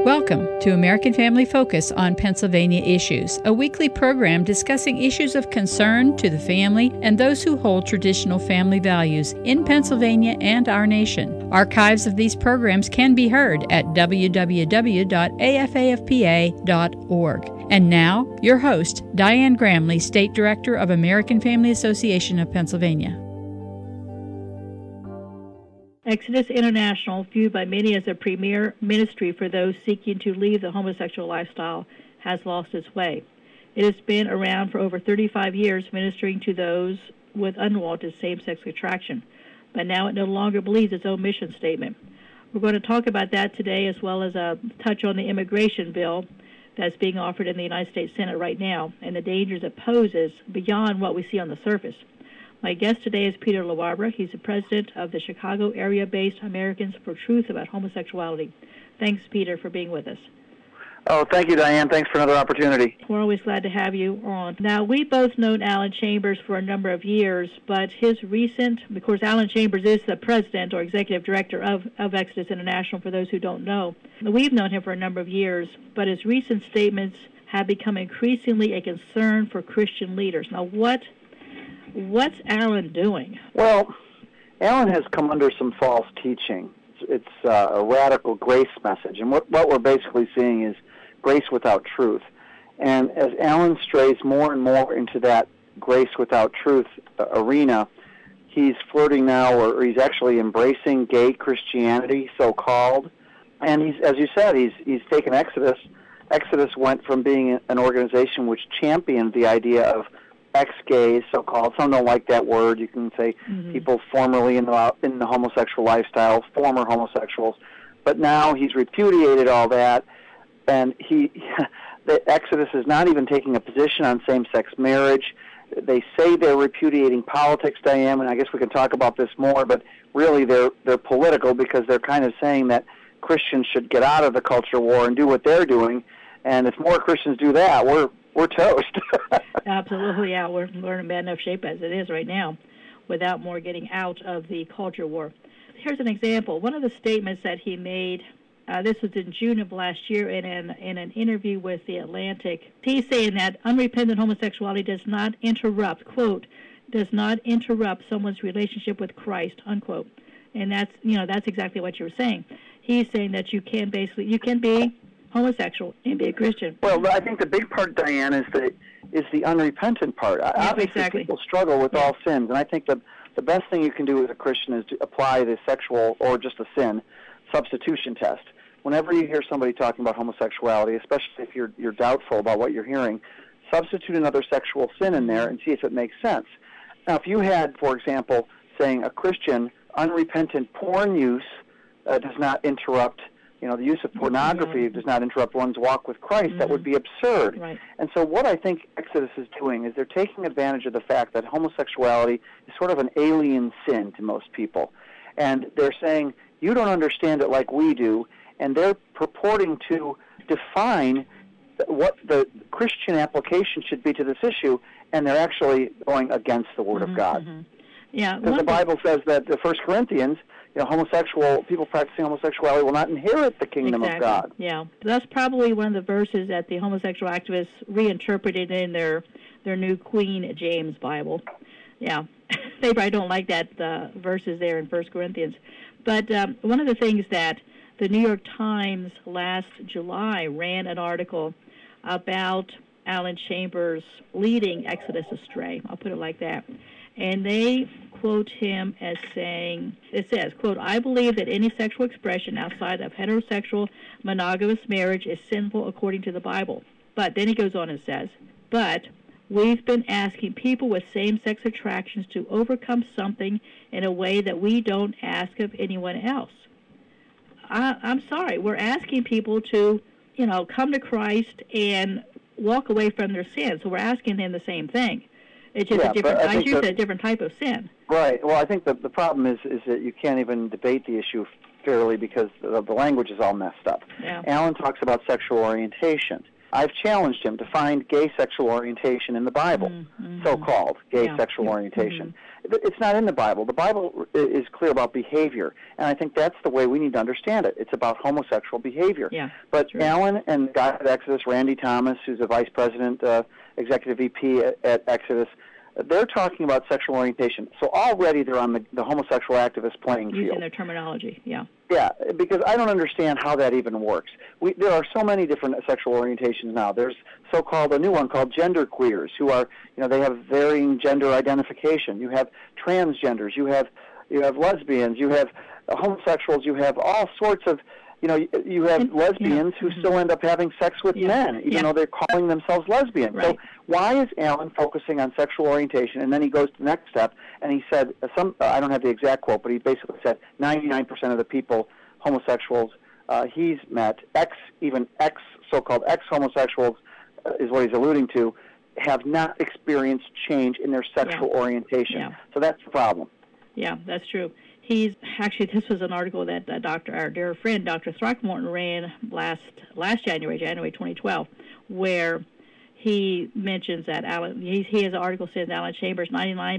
Welcome to American Family Focus on Pennsylvania Issues, a weekly program discussing issues of concern to the family and those who hold traditional family values in Pennsylvania and our nation. Archives of these programs can be heard at www.afafpa.org. And now, your host, Diane Gramley, State Director of American Family Association of Pennsylvania. Exodus International, viewed by many as a premier ministry for those seeking to leave the homosexual lifestyle, has lost its way. It has been around for over 35 years, ministering to those with unwanted same-sex attraction, but now it no longer believes its own mission statement. We're going to talk about that today, as well as touch on the immigration bill that's being offered in the United States Senate right now and the dangers it poses beyond what we see on the surface. My guest today is Peter LaBarbera. He's the president of the Chicago area-based Americans for Truth About Homosexuality. Thanks, Peter, for being with us. Oh, thank you, Diane. Thanks for another opportunity. We're always glad to have you on. Now, we've both known Alan Chambers for a number of years, but of course, Alan Chambers is the president or executive director of Exodus International, for those who don't know. We've known him for a number of years, but his recent statements have become increasingly a concern for Christian leaders. Now, What's Alan doing? Well, Alan has come under some false teaching. It's a radical grace message, and what we're basically seeing is grace without truth. And as Alan strays more and more into that grace without truth arena, he's flirting now, or he's actually embracing gay Christianity, so-called. And he's, as you said, he's taken Exodus. Exodus went from being an organization which championed the idea of ex-gays, so-called. Some don't like that word. You can say people formerly in the homosexual lifestyle, former homosexuals. But now he's repudiated all that, and the Exodus is not even taking a position on same-sex marriage. They say they're repudiating politics, Diane, and I guess we can talk about this more, but really they're political, because they're kind of saying that Christians should get out of the culture war and do what they're doing, and if more Christians do that, we're toast. Absolutely, yeah. We're in bad enough shape as it is right now without more getting out of the culture war. Here's an example. One of the statements that he made, this was in June of last year in an interview with The Atlantic. He's saying that unrepentant homosexuality does not interrupt, quote, does not interrupt someone's relationship with Christ, unquote. And that's exactly what you were saying. He's saying that you can be homosexual and be a Christian. Well, I think the big part, Diane, is the unrepentant part. Yeah, obviously, exactly. People struggle with all sins, and I think the best thing you can do as a Christian is to apply the sexual or just a sin substitution test. Whenever you hear somebody talking about homosexuality, especially if you're doubtful about what you're hearing, substitute another sexual sin in there and see if it makes sense. Now, if you had, for example, saying a Christian unrepentant porn use does not interrupt, the use of pornography does not interrupt one's walk with Christ, that would be absurd. Right. And so what I think Exodus is doing is they're taking advantage of the fact that homosexuality is sort of an alien sin to most people. And they're saying, you don't understand it like we do, and they're purporting to define what the Christian application should be to this issue, and they're actually going against the Word of God. Yeah, because the Bible says that the 1 Corinthians, people practicing homosexuality will not inherit the kingdom of God. Yeah, that's probably one of the verses that the homosexual activists reinterpreted in their new Queen James Bible. Yeah, they probably don't like that verses there in 1 Corinthians. But one of the things that the New York Times last July ran an article about Alan Chambers leading Exodus astray. I'll put it like that. And they quote him as saying, it says, quote, I believe that any sexual expression outside of heterosexual monogamous marriage is sinful according to the Bible. But then he goes on and says, but we've been asking people with same-sex attractions to overcome something in a way that we don't ask of anyone else. I'm sorry, we're asking people to, come to Christ and walk away from their sins. So we're asking them the same thing. It's just a different type of sin. Right. Well, I think the problem is that you can't even debate the issue fairly because the language is all messed up. Yeah. Alan talks about sexual orientation. I've challenged him to find gay sexual orientation in the Bible, so-called gay sexual orientation. It's not in the Bible. The Bible is clear about behavior, and I think that's the way we need to understand it. It's about homosexual behavior. Yeah, but Alan and the guy at Exodus, Randy Thomas, who's a vice president, executive VP at Exodus, they're talking about sexual orientation. So already they're on the homosexual activist playing field. Using their terminology, yeah. Yeah, because I don't understand how that even works. There are so many different sexual orientations now. There's so-called, a new one called gender queers, who are, they have varying gender identification. You have transgenders, you have lesbians, you have homosexuals, you have all sorts of, you have lesbians who still end up having sex with men, even though they're calling themselves lesbians. Right. So why is Alan focusing on sexual orientation? And then he goes to the next step, and he said, I don't have the exact quote, but he basically said 99% of the people, homosexuals, he's met, so-called ex-homosexuals, is what he's alluding to, have not experienced change in their sexual orientation. Yeah. So that's the problem. Yeah, that's true. This was an article that our dear friend, Dr. Throckmorton, ran last January 2012, where he mentions that he has an article says Alan Chambers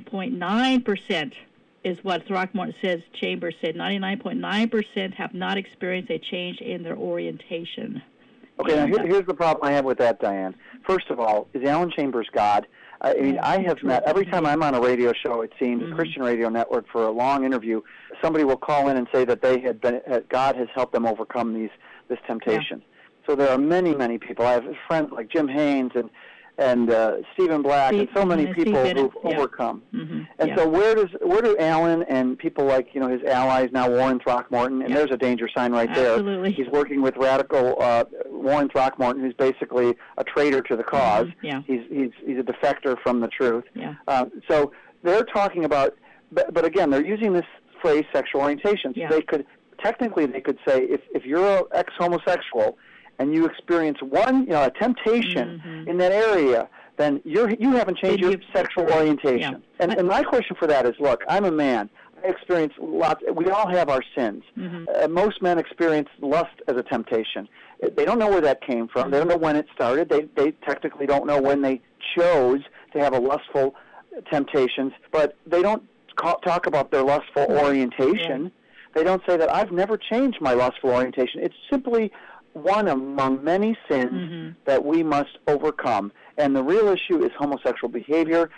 99.9% is what Throckmorton says. Chambers said 99.9% have not experienced a change in their orientation. Okay, now here's the problem I have with that, Diane. First of all, is Alan Chambers God? I mean, I have met, every time I'm on a radio show, it seems, Christian Radio Network, for a long interview, somebody will call in and say that God has helped them overcome this temptation. Yeah. So there are many, many people. I have friends like Jim Haynes and Stephen Black and so many people who've overcome. And so where do Alan and people like, his allies now, Warren Throckmorton, and there's a danger sign right there. Absolutely. He's working with radical Warren Throckmorton, who's basically a traitor to the cause. He's a defector from the truth. So they're talking about, but again, they're using this phrase sexual orientation. So they could say if you're an ex-homosexual and you experience a temptation in that area, then you haven't changed your sexual orientation. Yeah. And my question for that is, look, I'm a man. I experience lots. We all have our sins. Most men experience lust as a temptation. They don't know where that came from. They don't know when it started. They technically don't know when they chose to have a lustful temptations, but they don't talk about their lustful orientation. Yeah. They don't say that I've never changed my lustful orientation. It's simply one among many sins that we must overcome. And the real issue is homosexual behavior,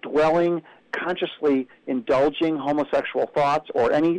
consciously indulging homosexual thoughts or any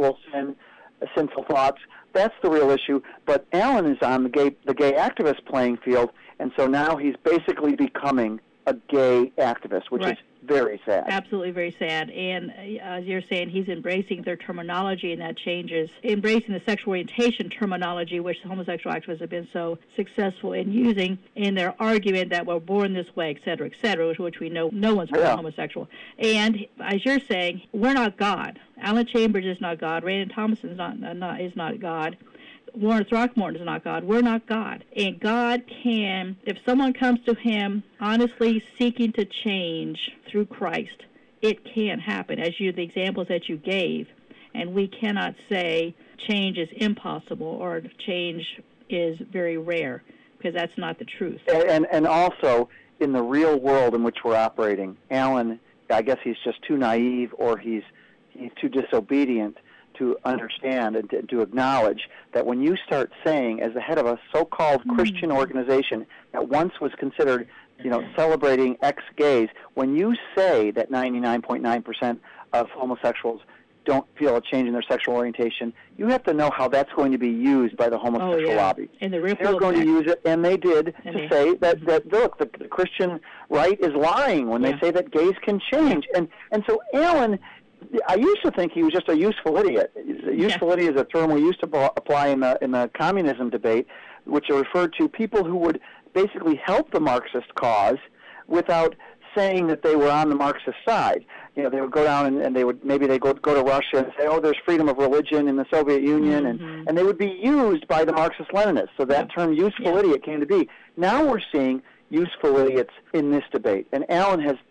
sinful thoughts. That's the real issue. But Alan is on the gay activist playing field, and so now he's basically becoming a gay activist, which is very sad. Absolutely very sad. And as you're saying, he's embracing their terminology, and that changes. Embracing the sexual orientation terminology, which the homosexual activists have been so successful in using in their argument that we're born this way, et cetera, which we know no one's born homosexual. And as you're saying, we're not God. Alan Chambers is not God. Randy Thompson is not God. Warren Throckmorton is not God. We're not God. And God can, if someone comes to him honestly seeking to change through Christ, it can happen, as the examples that you gave. And we cannot say change is impossible or change is very rare, because that's not the truth. And also, in the real world in which we're operating, Alan, I guess he's just too naive, or he's too disobedient to understand and to acknowledge that when you start saying, as the head of a so-called Christian organization that once was considered, celebrating ex-gays, when you say that 99.9% of homosexuals don't feel a change in their sexual orientation, you have to know how that's going to be used by the homosexual lobby. And they're going to use it, and they did, to say that look, the Christian right is lying when they say that gays can change. And so Alan, I used to think he was just a useful idiot. Useful idiot is a term we used to apply in the communism debate, which referred to people who would basically help the Marxist cause without saying that they were on the Marxist side. They would go down and they would go to Russia and say, oh, there's freedom of religion in the Soviet Union, and they would be used by the Marxist-Leninists. So that term useful idiot came to be. Now we're seeing useful idiots in this debate, and Alan has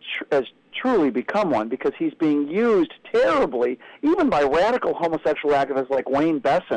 truly become one, because he's being used terribly, even by radical homosexual activists like Wayne Besson,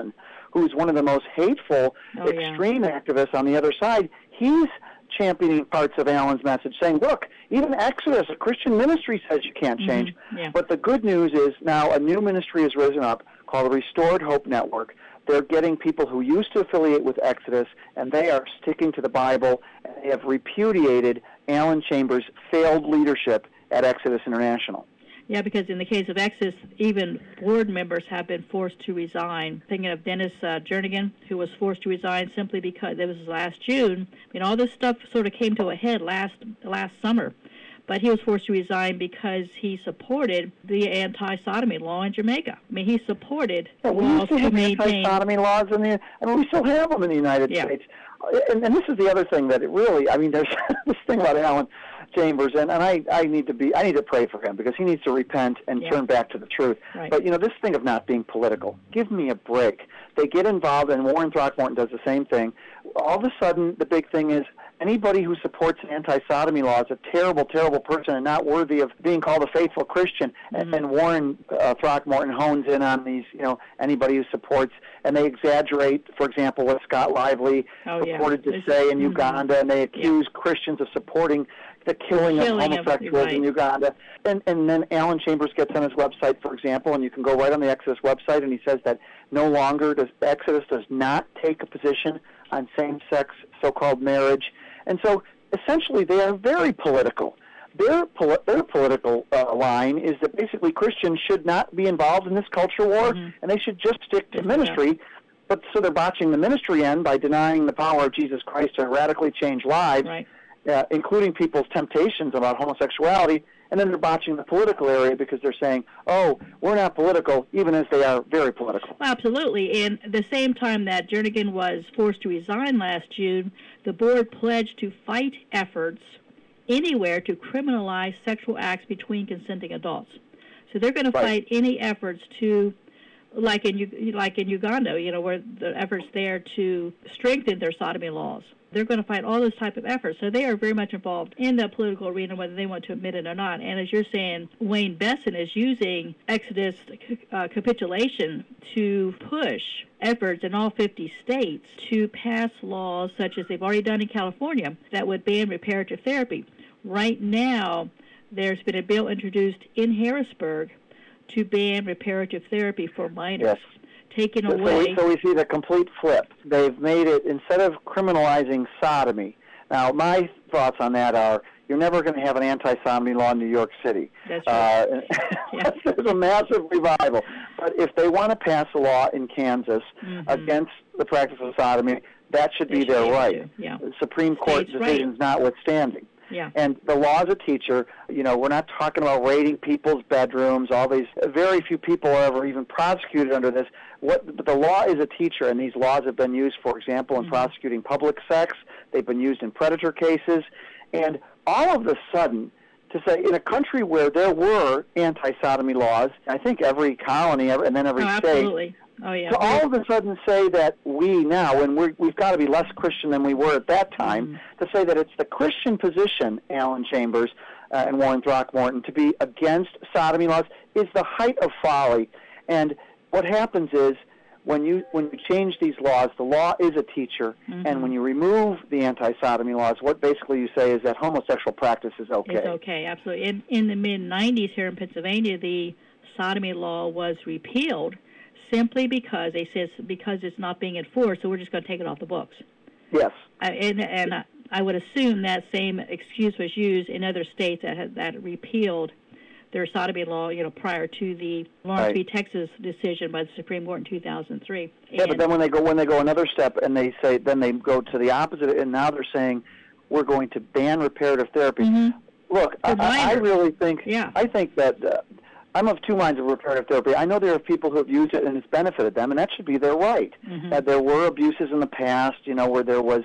who's one of the most hateful, extreme activists on the other side, he's championing parts of Alan's message, saying, look, even Exodus, a Christian ministry, says you can't change. But the good news is now a new ministry has risen up called the Restored Hope Network. They're getting people who used to affiliate with Exodus, and they are sticking to the Bible, and they have repudiated Alan Chambers' failed leadership at Exodus International. Yeah, because in the case of Exodus, even board members have been forced to resign. Thinking of Dennis Jernigan, who was forced to resign simply because it was last June. I mean, all this stuff sort of came to a head last summer. But he was forced to resign because he supported the anti-sodomy law in Jamaica. I mean, he supported we used to have anti-sodomy laws we still have them in the United States. And this is the other thing that it really, I mean, there's this thing about Alan Chambers, and I need to pray for him because he needs to repent and turn back to the truth. Right. But, this thing of not being political, give me a break. They get involved, and Warren Throckmorton does the same thing. All of a sudden, the big thing is anybody who supports an anti-sodomy law is a terrible, terrible person and not worthy of being called a faithful Christian. And Warren Throckmorton hones in on these, anybody who supports, and they exaggerate, for example, what Scott Lively purported to say in Uganda, and they accuse Christians of supporting the killing of homosexuals in Uganda. And then Alan Chambers gets on his website, for example, and you can go right on the Exodus website, and he says that no longer Exodus does not take a position on same-sex so-called marriage. And so essentially they are very political. Their political line is that basically Christians should not be involved in this culture war, and they should just stick to ministry. But so they're botching the ministry end by denying the power of Jesus Christ to radically change lives, including people's temptations about homosexuality. And then they're botching the political area because they're saying, oh, we're not political, even as they are very political. Well, absolutely. And at the same time that Jernigan was forced to resign last June, the board pledged to fight efforts anywhere to criminalize sexual acts between consenting adults. So they're going to fight any efforts to, like in Uganda, where the efforts there to strengthen their sodomy laws. They're going to fight all those type of efforts. So they are very much involved in the political arena, whether they want to admit it or not. And as you're saying, Wayne Besson is using Exodus capitulation to push efforts in all 50 states to pass laws, such as they've already done in California, that would ban reparative therapy. Right now, there's been a bill introduced in Harrisburg to ban reparative therapy for minors. Taken away. So we see the complete flip. They've made it, instead of criminalizing sodomy. Now, my thoughts on that are, you're never going to have an anti-sodomy law in New York City. That's right. There's a massive revival. But if they want to pass a law in Kansas against the practice of sodomy, that should be their right. The Supreme Court decisions notwithstanding. And the law as a teacher, we're not talking about raiding people's bedrooms, all these, very few people are ever even prosecuted under this. But the law is a teacher, and these laws have been used, for example, in prosecuting public sex. They've been used in predator cases. And all of a sudden, to say, in a country where there were anti-sodomy laws, I think every colony and then every state, absolutely. To all of a sudden say that we now, and we've got to be less Christian than we were at that time, to say that it's the Christian position, Alan Chambers and Warren Throckmorton, to be against sodomy laws is the height of folly. And what happens is, when you change these laws, the law is a teacher, and when you remove the anti-sodomy laws, what basically you say is that homosexual practice is okay. It's okay, absolutely. In the mid-'90s here in Pennsylvania, the sodomy law was repealed simply because because it's not being enforced, so we're just going to take it off the books. Yes. And I would assume that same excuse was used in other states that repealed their sodomy law, prior to the Lawrence v. Texas decision by the Supreme Court in 2003. Yeah, but then when they go another step and they say, then they go to the opposite, and now they're saying we're going to ban reparative therapy. Look, I really think, I think that I'm of two minds of reparative therapy. I know there are people who have used it and it's benefited them, and that should be their right. There were abuses in the past, where there was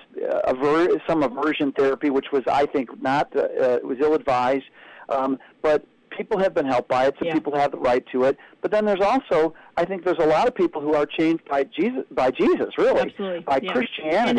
some aversion therapy, which was, I think, not was ill-advised. But people have been helped by it, so people have the right to it. But then there's also, I think there's a lot of people who are changed by Jesus, really, absolutely. By Christianity.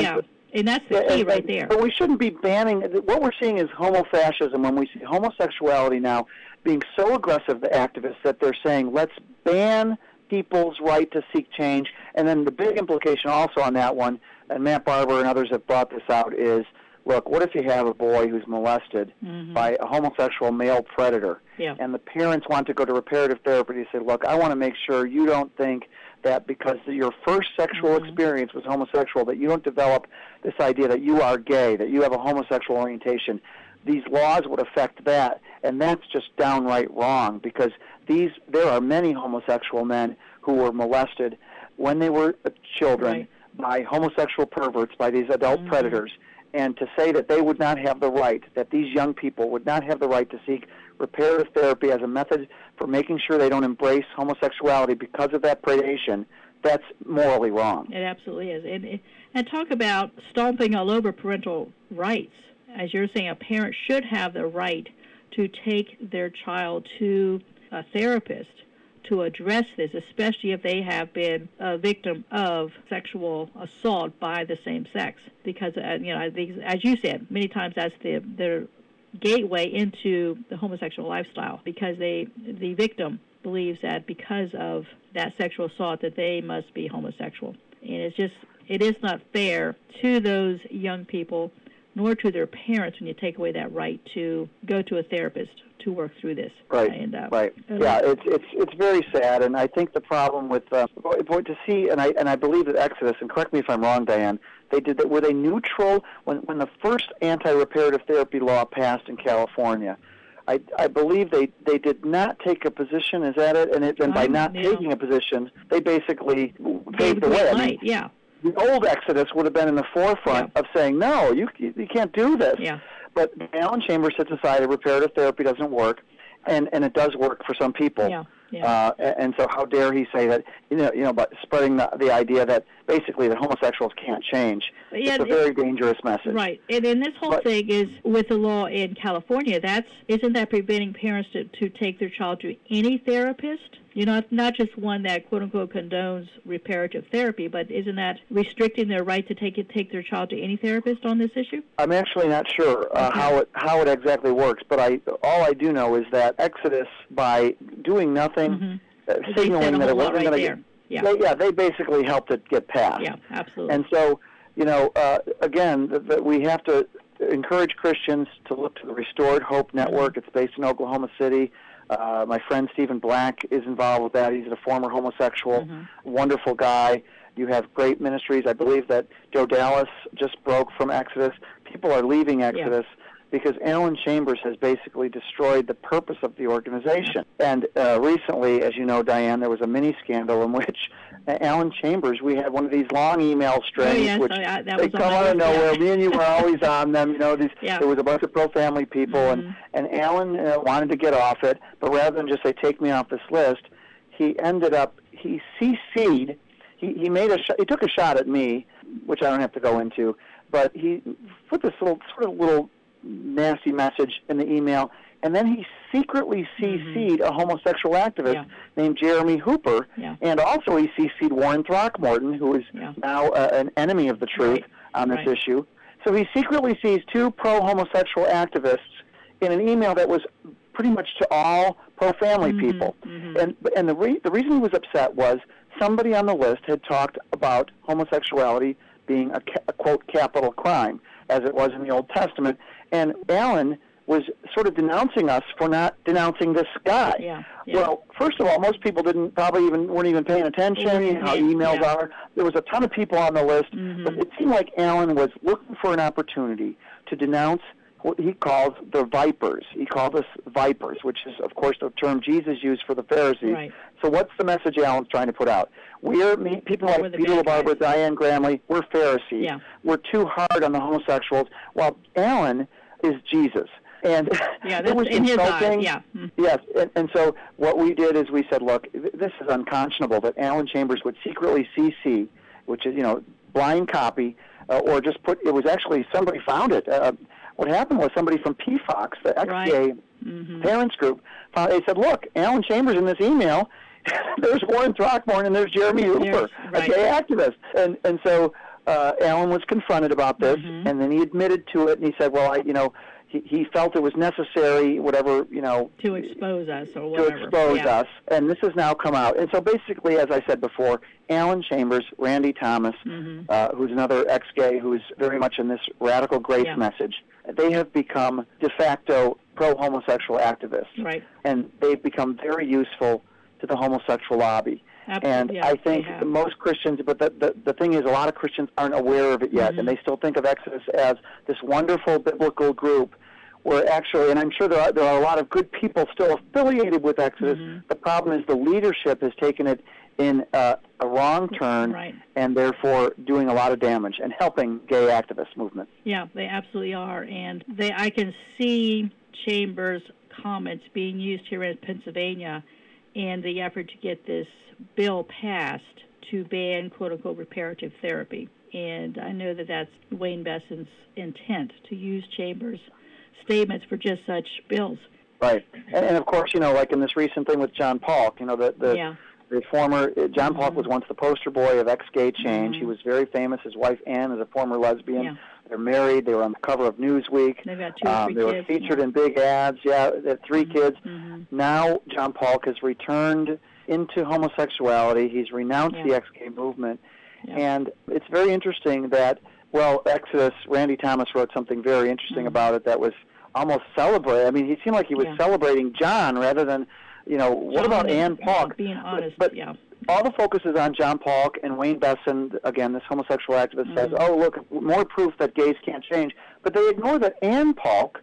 And that's the key right there. But we shouldn't be banning. What we're seeing is homofascism when we see homosexuality now being so aggressive, the activists, that they're saying, let's ban people's right to seek change. And then the big implication also on that one, and Matt Barber and others have brought this out, is, look, what if you have a boy who's molested by a homosexual male predator, and the parents want to go to reparative therapy to say, look, I want to make sure you don't think that because your first sexual experience was homosexual, that you don't develop this idea that you are gay, that you have a homosexual orientation. These laws would affect that, and that's just downright wrong, because there are many homosexual men who were molested when they were children by homosexual perverts, by these adult predators, and to say that they would not have the right, that these young people would not have the right to seek reparative therapy as a method for making sure they don't embrace homosexuality because of that predation, that's morally wrong. It absolutely is. And talk about stomping all over parental rights. As you're saying, a parent should have the right to take their child to a therapist to address this, especially if they have been a victim of sexual assault by the same sex. Because, as you said, many times that's their gateway into the homosexual lifestyle, because the victim believes that because of that sexual assault that they must be homosexual. And it is not fair to those young people nor to their parents when you take away that right to go to a therapist to work through this. Right. Yeah, it's very sad, and I think the problem with to see, and I believe that Exodus, and correct me if I'm wrong, Diane, they did that. Were they neutral when the first anti-reparative therapy law passed in California? I believe they did not take a position. Is that it? And by not taking a position, they basically paved the way. The old Exodus would have been in the forefront of saying, no, you can't do this. Yeah. But Alan Chambers sits aside, reparative therapy doesn't work, and it does work for some people. Yeah. Yeah. And so how dare he say that, but spreading the idea that basically that homosexuals can't change. It's a very dangerous message. Right. And this whole thing is with the law in California, isn't that preventing parents to take their child to any therapist? Not just one that, quote-unquote, condones reparative therapy, but isn't that restricting their right to take their child to any therapist on this issue? I'm actually not sure how it exactly works, but all I do know is that Exodus, by doing nothing, signaling that it wasn't going to get... they basically helped it get passed. Yeah, absolutely. And so, again, we have to encourage Christians to look to the Restored Hope Network. It's based in Oklahoma City. My friend Stephen Black is involved with that. He's a former homosexual, wonderful guy. You have great ministries. I believe that Joe Dallas just broke from Exodus. People are leaving Exodus because Alan Chambers has basically destroyed the purpose of the organization. And recently, as you know, Diane, there was a mini scandal in which Alan Chambers, we had one of these long email strings, which they come out of nowhere. Me and you were always on them. There was a bunch of pro-family people, and Alan wanted to get off it, but rather than just say, take me off this list, he ended up, he CC'd, he took a shot at me, which I don't have to go into, but he put this little nasty message in the email, and then he secretly CC'd a homosexual activist named Jeremy Hooper, and also he CC'd Warren Throckmorton, who is now an enemy of the truth on this issue. So he secretly sees two pro-homosexual activists in an email that was pretty much to all pro-family people. And the reason he was upset was somebody on the list had talked about homosexuality being a quote, capital crime, as it was in the Old Testament, and Alan was sort of denouncing us for not denouncing this guy. Well, first of all, most people weren't even paying attention how emails are. There was a ton of people on the list, but it seemed like Alan was looking for an opportunity to denounce what he calls the vipers. He called us vipers, which is, of course, the term Jesus used for the Pharisees. Right. So what's the message Alan's trying to put out? People like Peter LaBarbera, Diane Gramley, we're Pharisees. Yeah. We're too hard on the homosexuals, while Alan is Jesus. And it was in insulting. His eyes, Yes, and so what we did is we said, look, this is unconscionable that Alan Chambers would secretly CC, which is, blind copy, or just put, it was actually, somebody found it. What happened was somebody from PFOX, the ex-gay parents group, they said, look, Alan Chambers in this email, there's Warren Throckmorton and there's Jeremy Hooper, a gay activist. And so Alan was confronted about this, and then he admitted to it, and he said, well, he felt it was necessary, whatever, to expose us or to whatever. expose us, and this has now come out. And so basically, as I said before, Alan Chambers, Randy Thomas, who's another ex-gay who's very much in this radical grace message, they have become de facto pro-homosexual activists. Right. And they've become very useful to the homosexual lobby. Absolutely, and I think most Christians, but the thing is, a lot of Christians aren't aware of it yet, and they still think of Exodus as this wonderful biblical group where actually, and I'm sure there are a lot of good people still affiliated with Exodus, the problem is the leadership has taken it in a wrong turn, and therefore doing a lot of damage and helping gay activist movements. Yeah, they absolutely are, and I can see Chambers' comments being used here in Pennsylvania in the effort to get this bill passed to ban quote-unquote reparative therapy. And I know that that's Wayne Besson's intent, to use Chambers' statements for just such bills. Right. And of course, like in this recent thing with John Paulk, the former, John Paulk was once the poster boy of ex-gay change. He was very famous. His wife, Ann, is a former lesbian. Yeah. They're married. They were on the cover of Newsweek. They've got 2 or 3 They were kids. featured in big ads. Yeah, they had 3 kids. Now John Paulk has returned into homosexuality. He's renounced the ex-gay movement. And it's very interesting that, Exodus, Randy Thomas wrote something very interesting about it that was almost celebrating. I mean, he seemed like he was celebrating John rather than, what about Ann Paulk? Being honest, but all the focus is on John Paulk, and Wayne Besson, again, this homosexual activist, says, oh, look, more proof that gays can't change. But they ignore that Ann Paulk,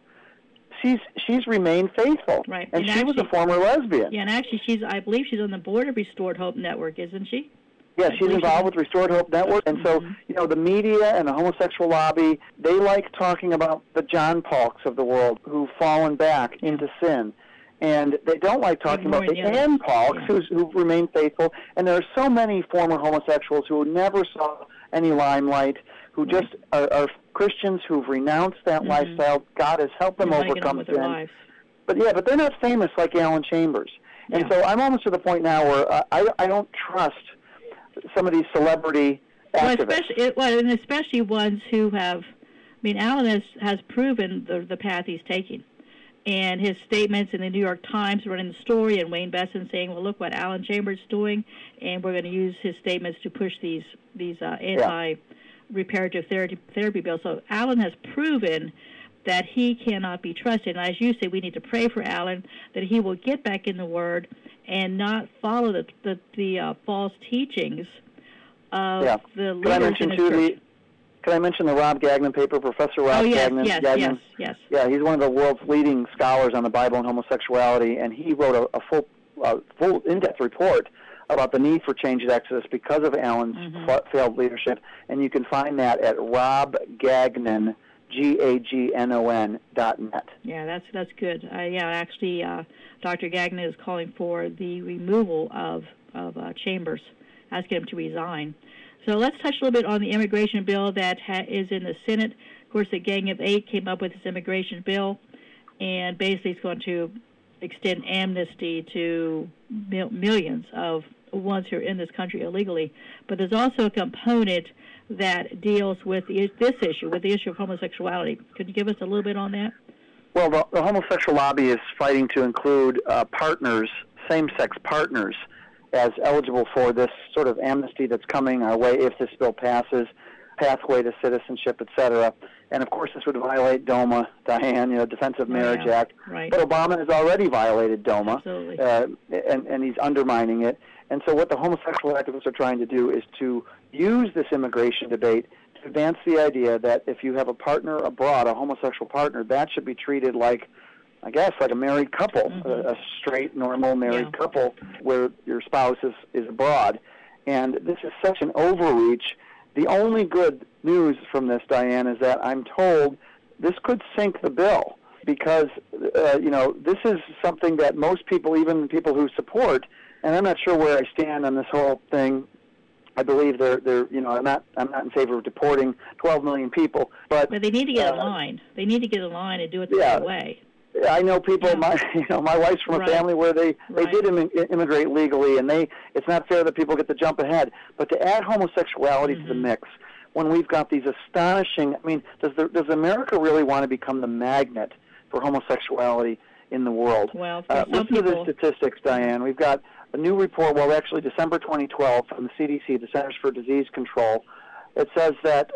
she's remained faithful. Right. And she was a former lesbian. Yeah, and actually, I believe she's on the board of Restored Hope Network, isn't she? Yeah, she's involved with Restored Hope Network. And so, the media and the homosexual lobby, they like talking about the John Paulks of the world who've fallen back into sin. And they don't like talking about the Ann Paulks who remain faithful. And there are so many former homosexuals who never saw any limelight, who just are Christians who've renounced that lifestyle. God has helped them overcome sin. But they're not famous like Alan Chambers. And so I'm almost to the point now where I don't trust some of these celebrity activists. Especially ones who have, Alan has proven the path he's taking. And his statements in the New York Times running the story, and Wayne Besson saying, well, look what Alan Chambers is doing, and we're going to use his statements to push these anti-reparative therapy bills. So Alan has proven that he cannot be trusted. And as you say, we need to pray for Alan, that he will get back in the Word and not follow the false teachings of the leaders in the church. Can I mention the Rob Gagnon paper, Professor Rob Gagnon? Yes. Yeah, he's one of the world's leading scholars on the Bible and homosexuality, and he wrote a full in-depth report about the need for change at Exodus because of Alan's failed leadership, and you can find that at robgagnon, GAGNON.net. Yeah, that's good. Actually, Dr. Gagnon is calling for the removal of Chambers, asking him to resign. So let's touch a little bit on the immigration bill that is in the Senate. Of course, the Gang of 8 came up with this immigration bill, and basically it's going to extend amnesty to millions of ones who are in this country illegally. But there's also a component that deals with the issue of homosexuality. Could you give us a little bit on that? Well, the homosexual lobby is fighting to include partners, same-sex partners, as eligible for this sort of amnesty that's coming our way if this bill passes, pathway to citizenship, etc. And, of course, this would violate DOMA, Diane, Defense of Marriage Act. Right. But Obama has already violated DOMA, and he's undermining it. And so what the homosexual activists are trying to do is to use this immigration debate to advance the idea that if you have a partner abroad, a homosexual partner, that should be treated like a married couple, a straight, normal married couple where your spouse is abroad. And this is such an overreach. The only good news from this, Diane, is that I'm told this could sink the bill because, this is something that most people, even people who support, and I'm not sure where I stand on this whole thing. I believe they're I'm not in favor of deporting 12 million people, but they need to get in line. They need to get in line and do it the right way. I know people. My wife's from a family where they did immigrate legally, and it's not fair that people get to jump ahead. But to add homosexuality to the mix, when we've got these astonishing, I mean, does America really want to become the magnet for homosexuality in the world? Well, for some listen people, to the statistics, Diane. We've got a new report, well, actually December 2012 from the CDC, the Centers for Disease Control. It says that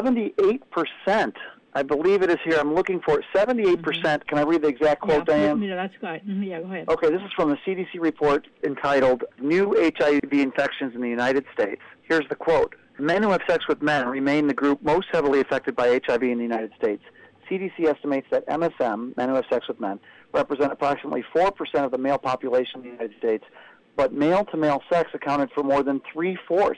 78%, I believe it is here, I'm looking for it, 78%, can I read the exact quote, Diane? Yeah, that's good. Yeah, go ahead. Okay, this is from the CDC report entitled New HIV Infections in the United States. Here's the quote. Men who have sex with men remain the group most heavily affected by HIV in the United States. CDC estimates that MSM, men who have sex with men, represent approximately 4% of the male population in the United States, but male-to-male sex accounted for more than 3/4,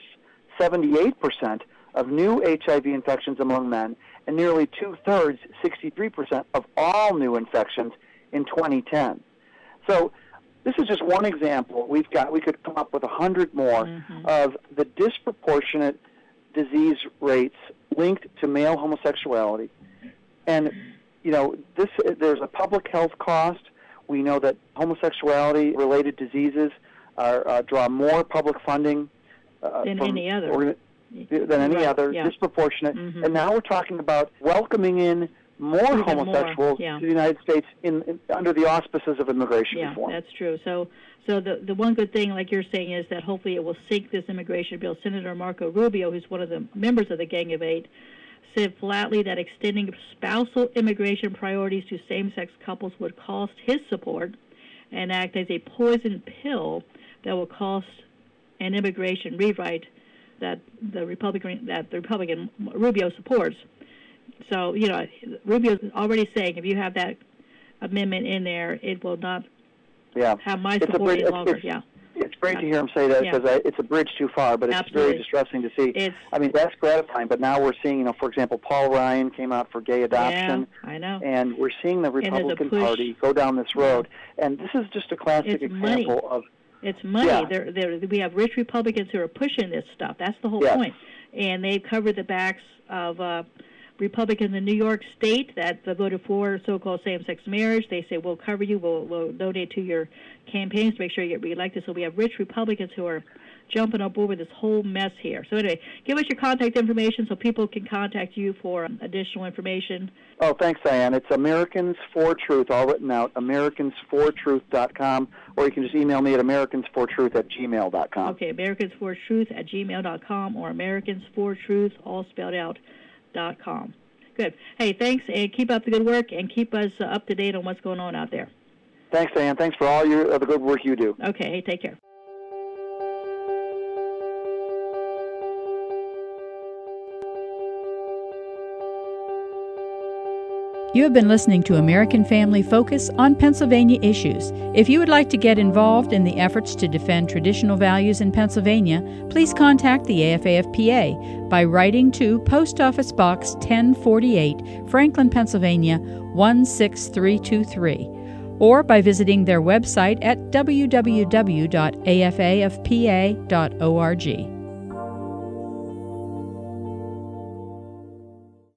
78% of new HIV infections among men, and nearly 2/3, 63% of all new infections in 2010. So this is just one example. We could come up with 100 more of the disproportionate disease rates linked to male homosexuality. And, you know, there's a public health cost. We know that homosexuality-related diseases draw more public funding than any other. Disproportionate. And now we're talking about welcoming in more homosexuals to the United States under the auspices of immigration reform. Yeah, that's true. So the one good thing, like you're saying, is that hopefully it will sink this immigration bill. Senator Marco Rubio, who's one of the members of the Gang of Eight, said flatly that extending spousal immigration priorities to same-sex couples would cost his support and act as a poison pill that will cost an immigration rewrite that the Republican Rubio supports. So, you know, Rubio's already saying if you have that amendment in there, it will not have my support any longer. It's great to hear him say that because it's a bridge too far, but it's very distressing to see. I mean, that's gratifying, but now we're seeing, you know, for example, Paul Ryan came out for gay adoption. Yeah, I know. And we're seeing the Republican Party go down this road. And this is just a classic example of... It's money. Yeah. We have rich Republicans who are pushing this stuff. That's the whole point. And they've covered the backs of Republicans in New York State that voted for so-called same-sex marriage. They say, we'll cover you, we'll donate to your campaigns to make sure you get reelected. So we have rich Republicans who are jumping up over this whole mess here. So anyway, give us your contact information so people can contact you for additional information. Oh, thanks, Diane. It's Americans for Truth, all written out, americansfortruth.com, or you can just email me at americansfortruth@gmail.com. Okay, americansfortruth@gmail.com or americansfortruth, all spelled out, .com. Good. Hey, thanks, and keep up the good work, and keep us up to date on what's going on out there. Thanks, Diane. Thanks for all the good work you do. Okay, hey, take care. You have been listening to American Family Focus on Pennsylvania issues. If you would like to get involved in the efforts to defend traditional values in Pennsylvania, please contact the AFA-FPA by writing to Post Office Box 1048, Franklin, Pennsylvania 16323, or by visiting their website at www.afafpa.org.